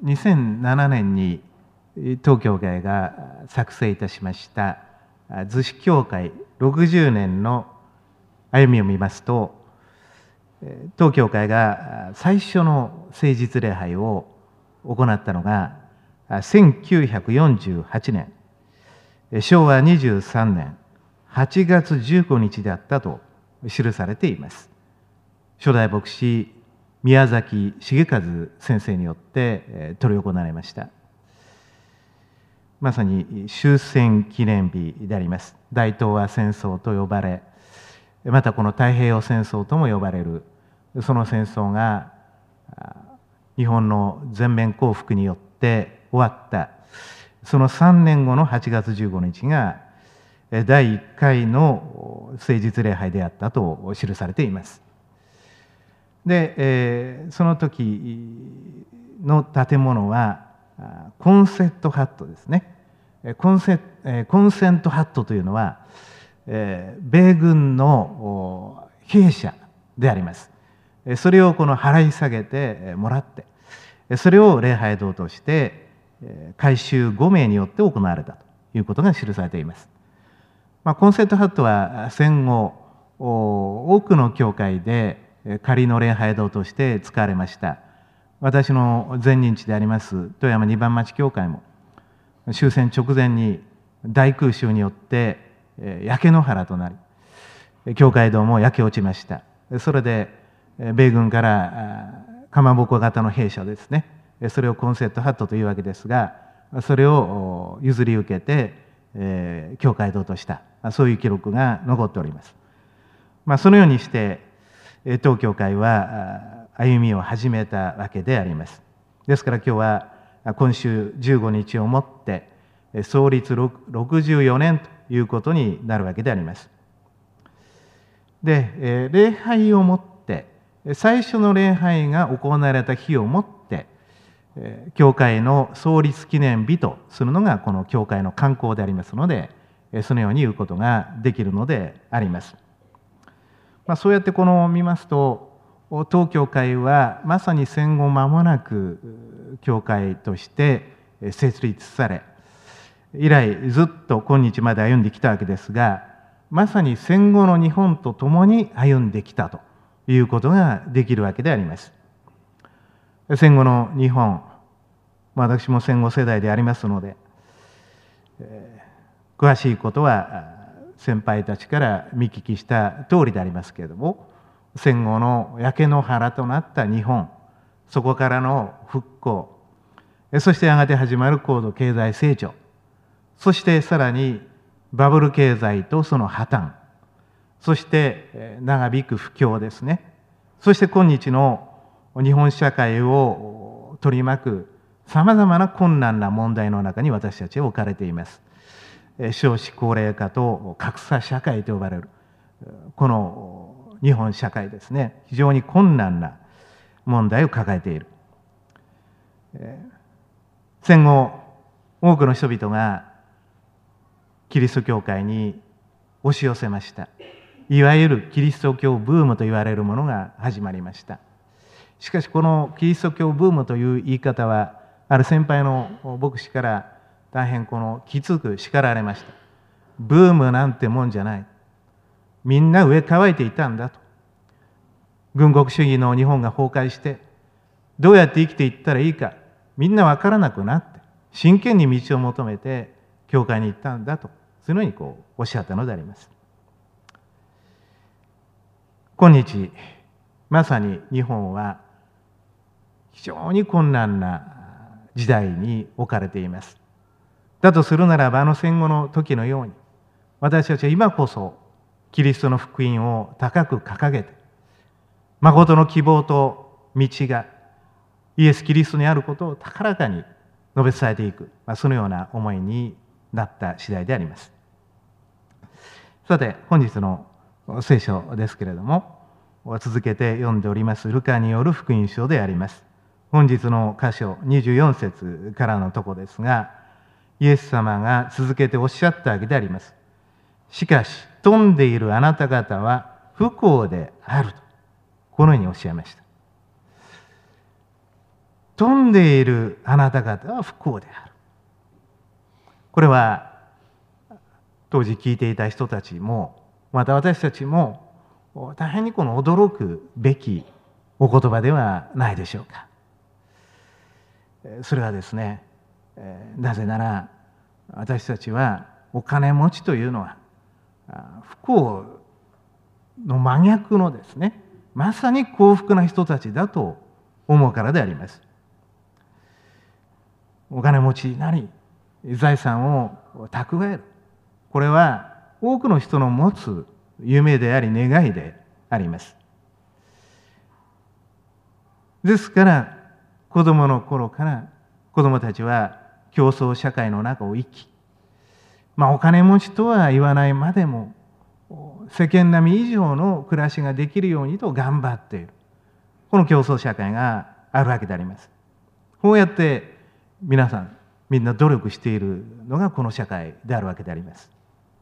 2007年に当教会が作成いたしました逗子教会60年の歩みを見ますと、当教会が最初の聖日礼拝を行ったのが1948年昭和23年8月15日であったと記されています。初代牧師宮崎重和先生によって執り行われました。まさに終戦記念日であります。大東亜戦争と呼ばれ、またこの太平洋戦争とも呼ばれるその戦争が日本の全面降伏によって終わったその3年後の8月15日が第1回の聖日礼拝であったと記されています。で、その時の建物はコンセントハットですね。コンセントハットというのは米軍の兵舎であります。それをこの払い下げてもらって、それを礼拝堂として改修5名によって行われたということが記されています。コンセントハットは戦後多くの教会で仮の礼拝堂として使われました。私の前任地であります富山二番町教会も終戦直前に大空襲によって焼け野原となり、教会堂も焼け落ちました。それで米軍からかまぼこ型の兵舎ですね、それをコンセントハットというわけですが、それを譲り受けて教会堂とした、そういう記録が残っております。そのようにして当教会は歩みを始めたわけであります。ですから今日は今週15日をもって創立64年ということになるわけであります。で、礼拝をもって最初の礼拝が行われた日をもって教会の創立記念日とするのがこの教会の慣行でありますので、そのように言うことができるのであります。そうやって見ますと、当教会はまさに戦後間もなく教会として設立され、以来ずっと今日まで歩んできたわけですが、まさに戦後の日本と共に歩んできたということができるわけであります。戦後の日本、私も戦後世代でありますので、詳しいことは先輩たちから見聞きした通りでありますけれども、戦後の焼け野原となった日本、そこからの復興、そしてやがて始まる高度経済成長、そしてさらにバブル経済とその破綻、そして長引く不況ですね。そして今日の日本社会を取り巻くさまざまな困難な問題の中に私たちは置かれています。少子高齢化と格差社会と呼ばれるこの日本社会ですね、非常に困難な問題を抱えている。戦後多くの人々がキリスト教会に押し寄せました。いわゆるキリスト教ブームと言われるものが始まりました。しかしこのキリスト教ブームという言い方はある先輩の牧師から大変きつく叱られました。ブームなんてもんじゃない、みんな上乾いていたんだと。軍国主義の日本が崩壊してどうやって生きていったらいいかみんな分からなくなって真剣に道を求めて教会に行ったんだと、そういうふうにおっしゃったのであります。今日まさに日本は非常に困難な時代に置かれています。だとするならば戦後の時のように私たちは今こそキリストの福音を高く掲げて、誠の希望と道がイエス・キリストにあることを高らかに述べ伝えていく、そのような思いになった次第であります。さて本日の聖書ですけれども、続けて読んでおりますルカによる福音書であります。本日の箇所24節からのとこですが、イエス様が続けておっしゃったわけであります。しかし富んでいるあなた方は不幸であると、このようにおっしゃいました。 富んでいるあなた方は不幸である。これは当時聞いていた人たちも、また私たちも大変に驚くべきお言葉ではないでしょうか。それはですね、なぜなら私たちはお金持ちというのは不幸の真逆のですね、まさに幸福な人たちだと思うからであります。お金持ちになり財産を蓄える、これは多くの人の持つ夢であり願いであります。ですから子供の頃から子供たちは競争社会の中を生き、お金持ちとは言わないまでも世間並み以上の暮らしができるようにと頑張っている、この競争社会があるわけであります。こうやって皆さんみんな努力しているのがこの社会であるわけであります。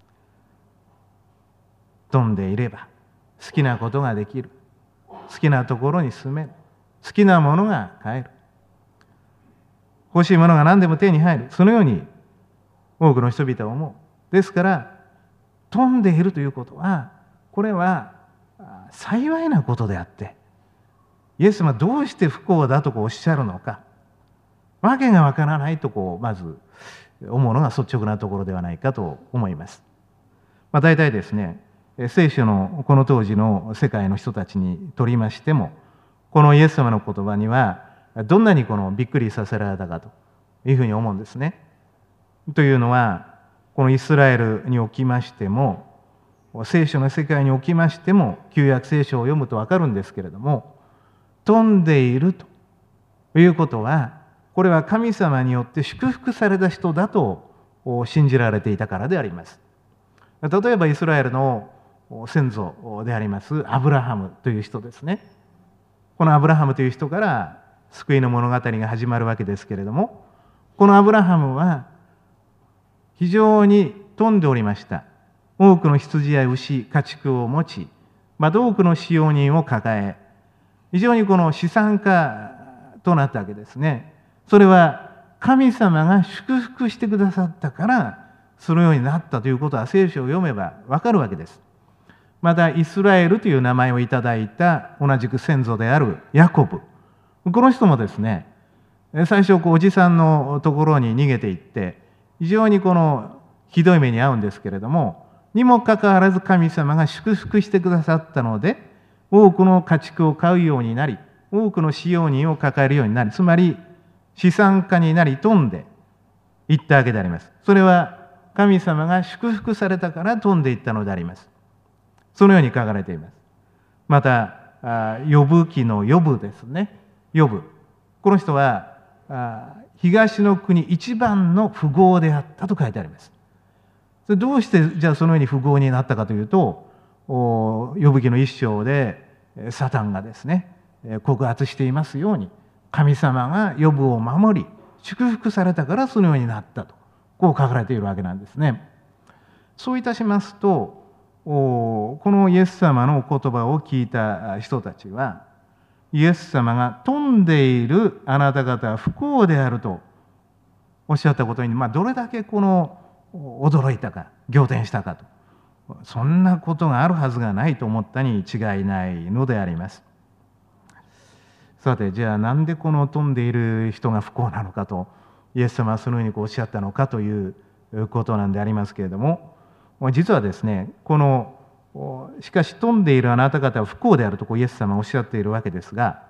富んでいれば好きなことができる、好きなところに住める、好きなものが買える、欲しいものが何でも手に入る、そのように多くの人々は思う。ですから富んでいるということは、これは幸いなことであって、イエス様はどうして不幸だとおっしゃるのか、わけがわからないとまず思うのが率直なところではないかと思います。大体ですね、聖書のこの当時の世界の人たちにとりましても、このイエス様の言葉にはどんなにびっくりさせられたかというふうに思うんですね。というのは、このイスラエルにおきましても、聖書の世界におきましても、旧約聖書を読むとわかるんですけれども、富んでいるということは、これは神様によって祝福された人だと信じられていたからであります。例えばイスラエルの先祖でありますアブラハムという人ですね。このアブラハムという人から救いの物語が始まるわけですけれども、このアブラハムは非常に富んでおりました。多くの羊や牛、家畜を持ち、多くの使用人を抱え、非常に資産家となったわけですね。それは神様が祝福してくださったからそのようになったということは聖書を読めばわかるわけです。またイスラエルという名前をいただいた同じく先祖であるヤコブ、この人もですね、最初おじさんのところに逃げていって非常にひどい目に遭うんですけれども、にもかかわらず神様が祝福してくださったので、多くの家畜を飼うようになり、多くの使用人を抱えるようになり、つまり資産家になり富んでいったわけであります。それは神様が祝福されたから富んでいったのであります。そのように書かれています。またヨブ記のヨブですね。ヨブ、この人は東の国一番の富豪であったと書いてあります。それどうしてじゃあそのように富豪になったかというと、ヨブ記の一章でサタンがですね告発していますように、神様がヨブを守り祝福されたからそのようになったと書かれているわけなんですね。そういたしますと、このイエス様のお言葉を聞いた人たちは、イエス様が富んでいるあなた方は不幸であるとおっしゃったことに、どれだけ驚いたか、仰天したかと、そんなことがあるはずがないと思ったに違いないのであります。さて、じゃあなんで富んでいる人が不幸なのかとイエス様はそのようにおっしゃったのかということなんでありますけれども、実はですね、しかし富んでいるあなた方は不幸であるとイエス様はおっしゃっているわけですが、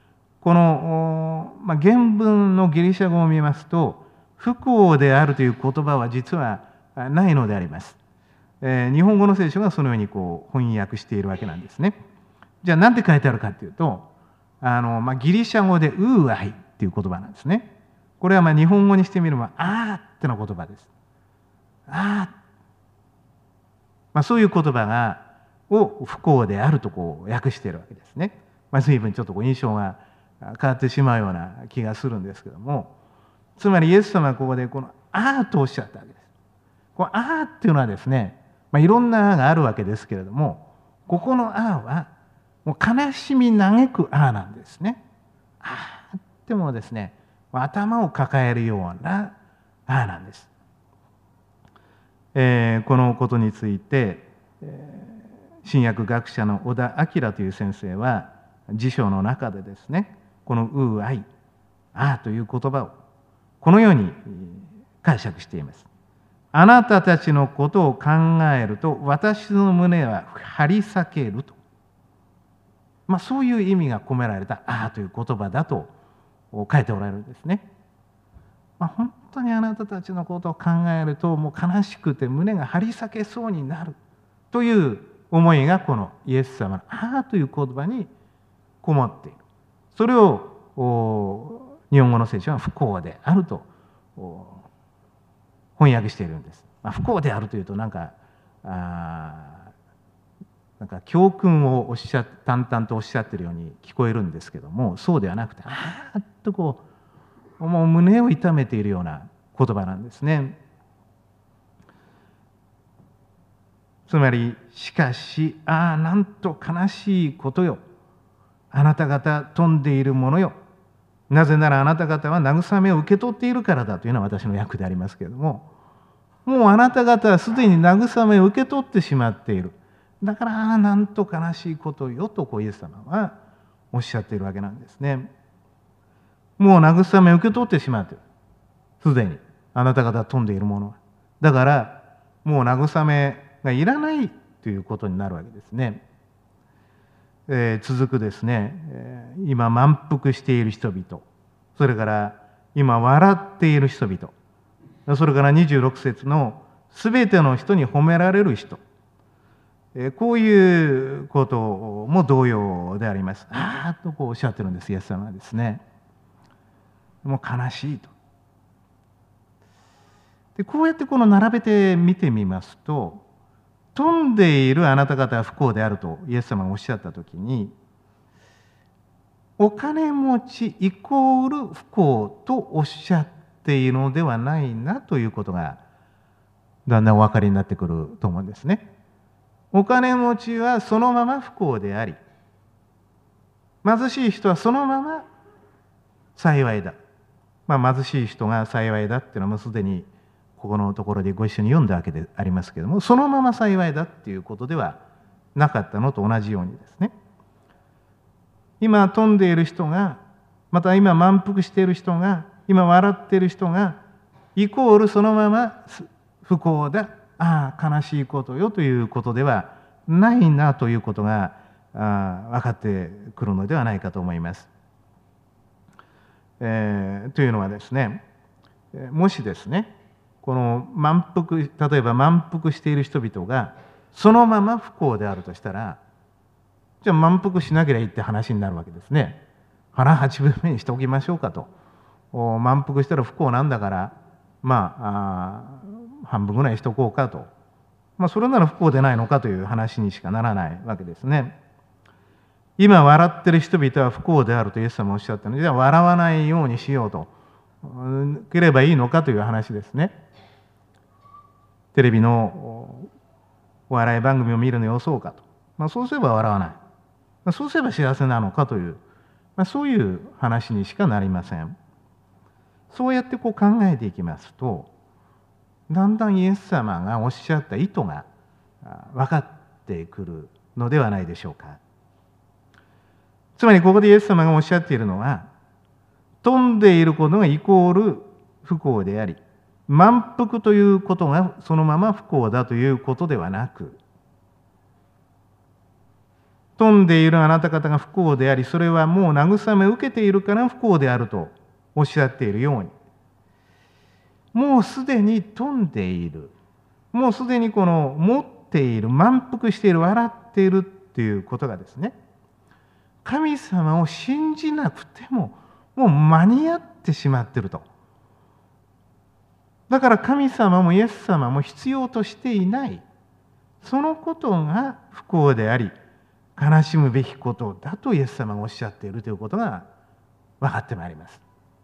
原文のギリシャ語を見ますと、不幸であるという言葉は実はないのであります。日本語の聖書がそのように翻訳しているわけなんですね。じゃあ何て書いてあるかというと、ギリシャ語でウーアイっていう言葉なんですね。これは日本語にしてみればあーっての言葉です。そういう言葉を不幸であると訳しているわけですね。随分ちょっと印象が変わってしまうような気がするんですけども、つまりイエス様はここであーとおっしゃったわけです。あーっていうのはですね、いろんなあーがあるわけですけれども、ここのあーはもう悲しみ嘆くあーなんですね。あーってってもですね、頭を抱えるようななんです。このことについて、新約学者の小田明という先生は辞書の中でですね、このウーアイ、という言葉をこのように解釈しています。あなたたちのことを考えると私の胸は張り裂けると、そういう意味が込められたという言葉だと書いておられるんですね。本当にあなたたちのことを考えるともう悲しくて胸が張り裂けそうになるという思いがこのイエス様のという言葉にこもっている。それを日本語の聖書は不幸であると翻訳しているんです。不幸であるというとなんか教訓を淡々とおっしゃっているように聞こえるんですけども、そうではなくてともう胸を痛めているような言葉なんですね。つまり、しかしなんと悲しいことよ、あなた方飛んでいるものよ、なぜならあなた方は慰めを受け取っているからだというのは私の訳でありますけれども、もうあなた方はすでに慰めを受け取ってしまっている。だからなんと悲しいことよとイエス様はおっしゃっているわけなんですね。もう慰めを受け取ってしまっている。すでにあなた方は飛んでいるものは。だからもう慰めがいらないということになるわけですね。続くですね、今満腹している人々、それから今笑っている人々、それから26節のすべての人に褒められる人、こういうことも同様であります。とおっしゃってるんです、イエス様はですね。もう悲しいと。でこうやって並べて見てみますと、飛んでいるあなた方は不幸であるとイエス様がおっしゃったときに、お金持ちイコール不幸とおっしゃっているのではないなということがだんだんお分かりになってくると思うんですね。お金持ちはそのまま不幸であり、貧しい人はそのまま幸いだ。貧しい人が幸いだっていうのはもうすでにここのところでご一緒に読んだわけでありますけれども、そのまま幸いだっていうことではなかったのと同じようにですね、今飛んでいる人が、また今満腹している人が、今笑っている人がイコールそのまま不幸だ、悲しいことよということではないなということが分かってくるのではないかと思います。というのはですね、もしですね、この例えば満腹している人々がそのまま不幸であるとしたら、じゃあ満腹しなければいいって話になるわけですね。腹8分目にしておきましょうかと。満腹したら不幸なんだから半分ぐらいにしておこうかと。それなら不幸でないのかという話にしかならないわけですね。今笑ってる人々は不幸であるとイエス様おっしゃったので、じゃあ笑わないようにしようとければいいのかという話ですね。テレビのお笑い番組を見るのよそうかと。そうすれば笑わない。そうすれば幸せなのかという、そういう話にしかなりません。そうやって考えていきますと、だんだんイエス様がおっしゃった意図が分かってくるのではないでしょうか。つまりここでイエス様がおっしゃっているのは、飛んでいることがイコール不幸であり、満腹ということがそのまま不幸だということではなく、飛んでいるあなた方が不幸であり、それはもう慰めを受けているから不幸であるとおっしゃっているように、もうすでに飛んでいる、もうすでに持っている、満腹している、笑っているっていうことがですね、神様を信じなくてももう間に合ってしまっていると。だから神様もイエス様も必要としていない、そのことが不幸であり悲しむべきことだとイエス様がおっしゃっているということが分かってまいります。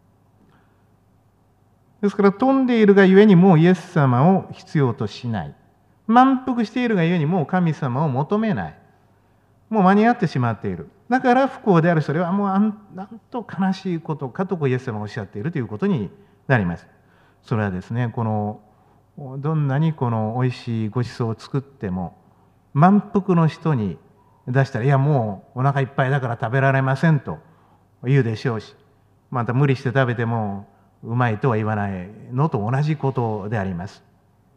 ですから飛んでいるがゆえにもうイエス様を必要としない、満腹しているがゆえにもう神様を求めない、もう間に合ってしまっている、 だから不幸であるそれはもうなんと悲しいことかとイエス様がおっしゃっているということになります。それはですね、どんなにおいしいご馳走を作っても満腹の人に出したら、いやもうお腹いっぱいだから食べられませんと言うでしょうし、また無理して食べてもうまいとは言わないのと同じことであります。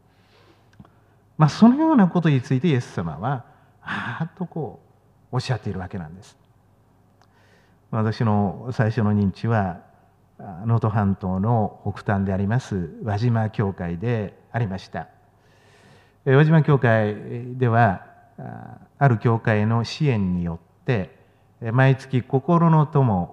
そのようなことについてイエス様はおっしゃっているわけなんです。私の最初の認知は能登半島の北端であります輪島教会でありました。輪島教会ではある教会の支援によって毎月心の友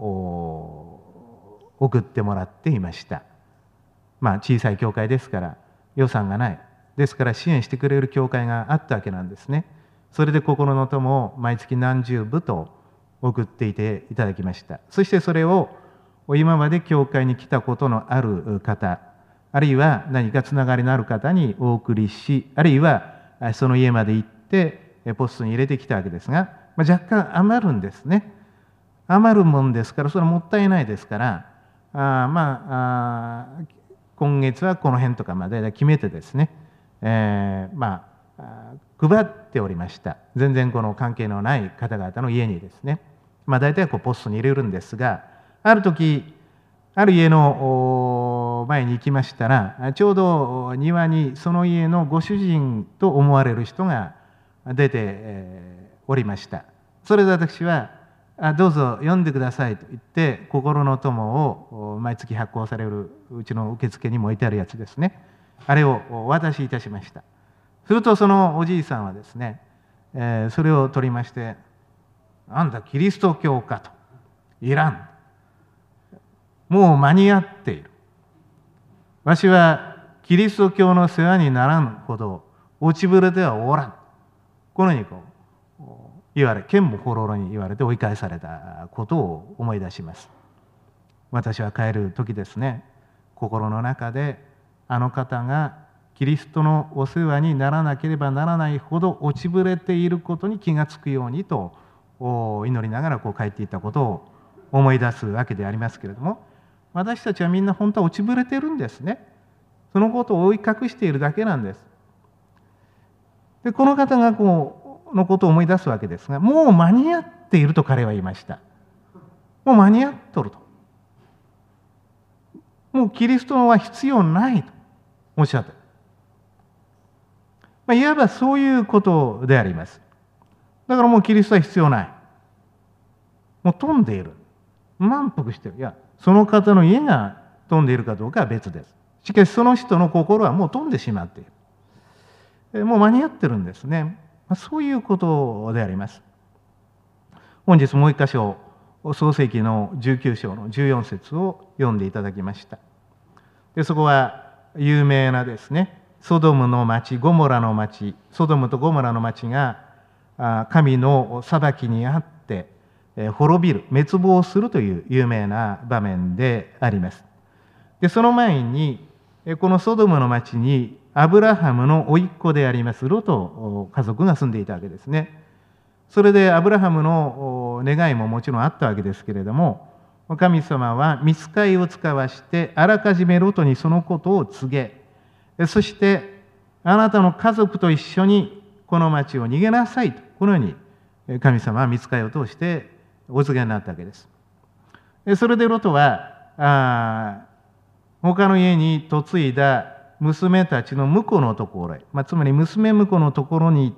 を送ってもらっていました。小さい教会ですから予算がない、ですから支援してくれる教会があったわけなんですね。それで心の友を毎月何十部と送っていていただきました。そしてそれを今まで教会に来たことのある方、あるいは何かつながりのある方にお送りし、あるいはその家まで行ってポストに入れてきたわけですが、若干余るんですね。余るもんですから、それはもったいないですから、今月はこの辺とかまで決めてですね、配っておりました。全然関係のない方々の家にですね、大体ポストに入れるんですが、ある時ある家の前に行きましたら、ちょうど庭にその家のご主人と思われる人が出ておりました。それで私はどうぞ読んでくださいと言って心の友を毎月発行されるうちの受付にも置いてあるやつですね、あれをお渡しいたしました。するとそのおじいさんはですね、それを取りまして、あんたキリスト教かと、いらん、もう間に合っている、わしはキリスト教の世話にならんほど落ちぶれてはおらん、このように言われ、剣もほろろに言われて追い返されたことを思い出します。私は帰る時ですね、心の中であの方がキリストのお世話にならなければならないほど落ちぶれていることに気がつくようにと祈りながら帰っていったことを思い出すわけでありますけれども、私たちはみんな本当は落ちぶれてるんですね。そのことを覆い隠しているだけなんです。でこの方がのことを思い出すわけですが、もう間に合っていると彼は言いました。もう間に合っとると、もうキリストは必要ないとおっしゃった。いわばそういうことであります。だからもうキリストは必要ない、もう飛んでいる、満腹している。いや、その方の家が飛んでいるかどうかは別です。しかしその人の心はもう飛んでしまっている、もう間に合ってるんですね。そういうことであります。本日もう一箇所、創世記の19章の14節を読んでいただきました。でそこは有名なですね、ソドムの町、ゴモラの町、ソドムとゴモラの町が神の裁きにあって滅びる、滅亡するという有名な場面であります。でその前にこのソドムの町にアブラハムの甥っ子でありますロト家族が住んでいたわけですね。それでアブラハムの願いももちろんあったわけですけれども、神様は御使いを使わしてあらかじめロトにそのことを告げ、そしてあなたの家族と一緒にこの町を逃げなさいと、このように神様は御使いを通してお告げになったわけです。それでロトは他の家に嫁いだ娘たちの婿のところへ、つまり娘婿のところに行って、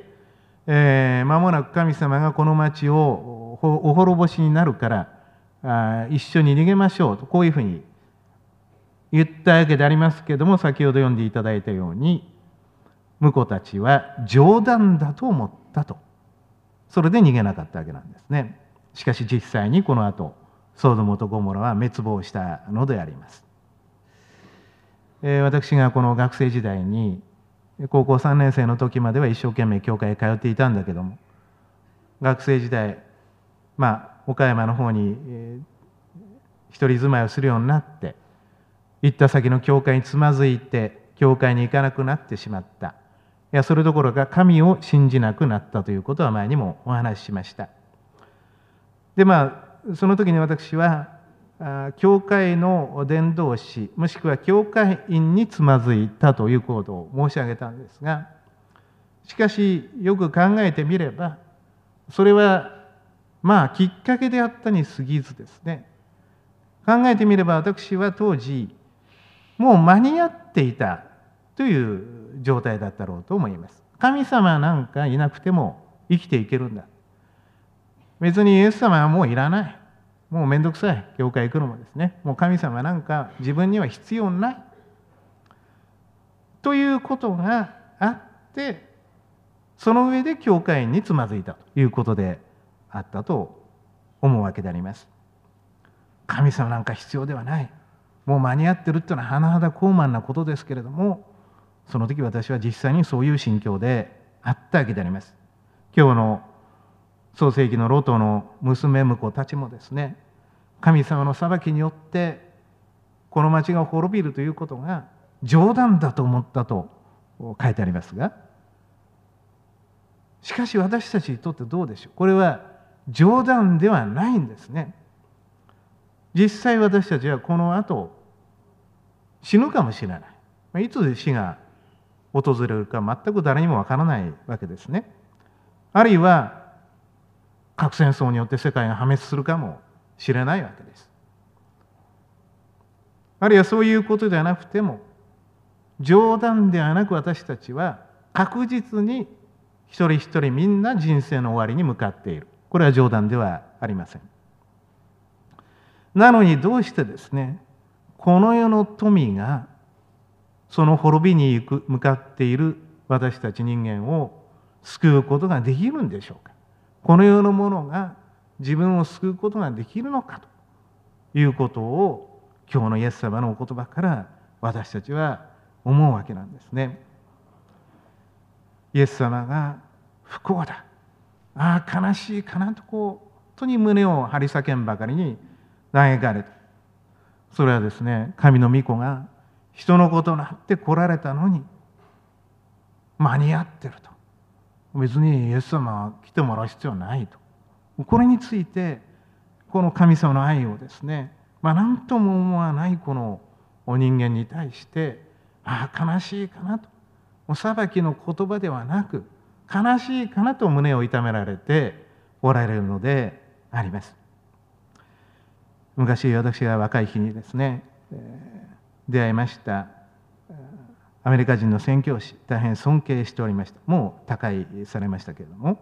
間もなく神様がこの町をお滅ぼしになるから一緒に逃げましょうと、こういうふうに言ったわけでありますけれども、先ほど読んでいただいたように婿たちは冗談だと思ったと、それで逃げなかったわけなんですね。しかし実際にこの後ソドムとゴモラは滅亡したのであります。私がこの学生時代に高校3年生の時までは一生懸命教会へ通っていたんだけども、学生時代岡山の方に一人住まいをするようになって、行った先の教会につまずいて教会に行かなくなってしまった。いやそれどころか神を信じなくなったということは前にもお話ししました。 でその時に私は教会の伝道師もしくは教会員につまずいたということを申し上げたんですが、しかしよく考えてみればそれはきっかけであったに過ぎずですね、考えてみれば私は当時もう間に合っていたという状態だったろうと思います。神様なんかいなくても生きていけるんだ。別にイエス様はもういらない。もうめんどくさい。教会行くのもですね。もう神様なんか自分には必要ない。ということがあって、その上で教会につまずいたということであったと思うわけであります。神様なんか必要ではない。もう間に合ってるっていうのは甚だ高慢なことですけれども、その時私は実際にそういう心境であったわけであります。今日の創世記のロトの娘婿たちもですね、神様の裁きによってこの町が滅びるということが冗談だと思ったと書いてありますが、しかし私たちにとってどうでしょう。これは冗談ではないんですね。実際私たちはこの後死ぬかもしれない。いつ死が訪れるか全く誰にもわからないわけですね。あるいは核戦争によって世界が破滅するかもしれないわけです。あるいはそういうことではなくても、冗談ではなく私たちは確実に一人一人みんな人生の終わりに向かっている。これは冗談ではありません。なのにどうしてですね、この世の富がその滅びに向かっている私たち人間を救うことができるんでしょうか。この世のものが自分を救うことができるのかということを今日のイエス様のお言葉から私たちは思うわけなんですね。イエス様が不幸だ、悲しいかなと本当に胸を張り裂んばかりに嘆かれた。それはですね、神の御子が人のことになって来られたのに間に合ってると。別にイエス様は来てもらう必要はないと。これについてこの神様の愛をですね、何とも思わないこのお人間に対して悲しいかなと、お裁きの言葉ではなく悲しいかなと胸を痛められておられるのであります。昔私が若い日にですね、出会いましたアメリカ人の宣教師、大変尊敬しておりました。もう他界されましたけれども、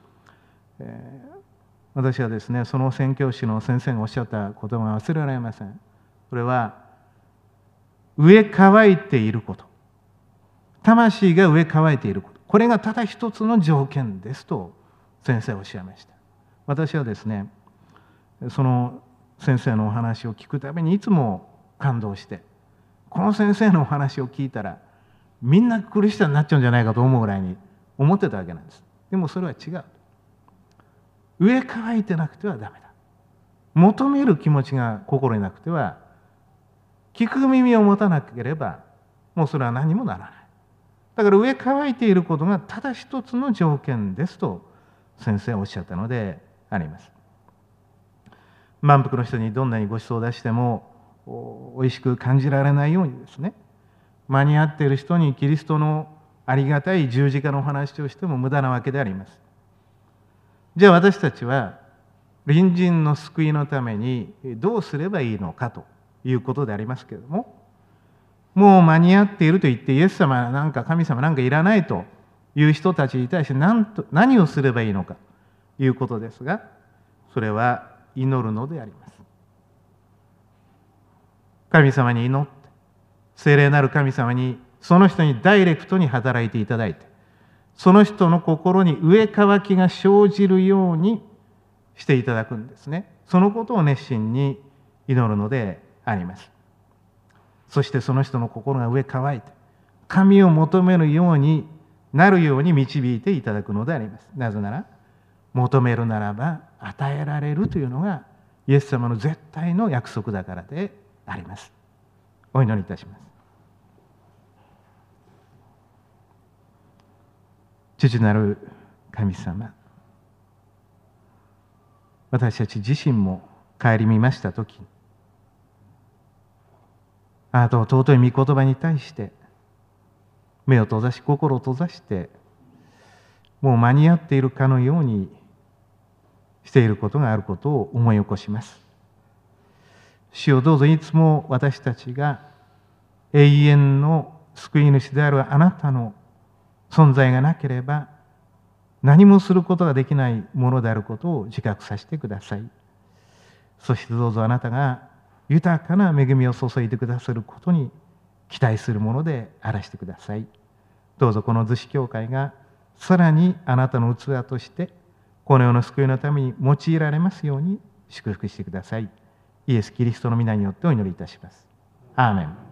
私はですね、その宣教師の先生がおっしゃった言葉が忘れられません。それは飢え渇いていること、魂が飢え渇いていること、これがただ一つの条件ですと先生はおっしゃいました。私はですね、その先生のお話を聞くたびにいつも感動して、この先生のお話を聞いたらみんなクリスチャンになっちゃうんじゃないかと思うぐらいに思ってたわけなんです。でもそれは違う。飢え渇いてなくてはダメだ。求める気持ちが心になくては、聞く耳を持たなければもうそれは何もならない。だから飢え渇いていることがただ一つの条件ですと先生はおっしゃったのであります。満腹の人にどんなにご馳走を出してもおいしく感じられないようにですね、間に合っている人にキリストのありがたい十字架のお話をしても無駄なわけであります。じゃあ私たちは隣人の救いのためにどうすればいいのかということでありますけれども、もう間に合っていると言ってイエス様なんか神様なんかいらないという人たちに対して何をすればいいのかということですが、それは祈るのであります。神様に祈って、聖霊なる神様にその人にダイレクトに働いていただいて、その人の心に飢え渇きが生じるようにしていただくんですね。そのことを熱心に祈るのであります。そしてその人の心が飢え渇いて神を求めるようになるように導いていただくのであります。なぜなら求めるならば与えられるというのがイエス様の絶対の約束だからであります。お祈りいたします。父なる神様、 私たち自身も顧みましたとき、あなたの尊い御言葉に対して目を閉ざし心を閉ざしてもう間に合っているかのようにしていることがあることを思い起こします。主よ、どうぞいつも私たちが永遠の救い主であるあなたの存在がなければ何もすることができないものであることを自覚させてください。そしてどうぞあなたが豊かな恵みを注いでくださることに期待するものであらしてください。どうぞこの逗子教会がさらにあなたの器としてこの世の救いのために用いられますように祝福してください。イエス・キリストの皆によってお祈りいたします。アーメン。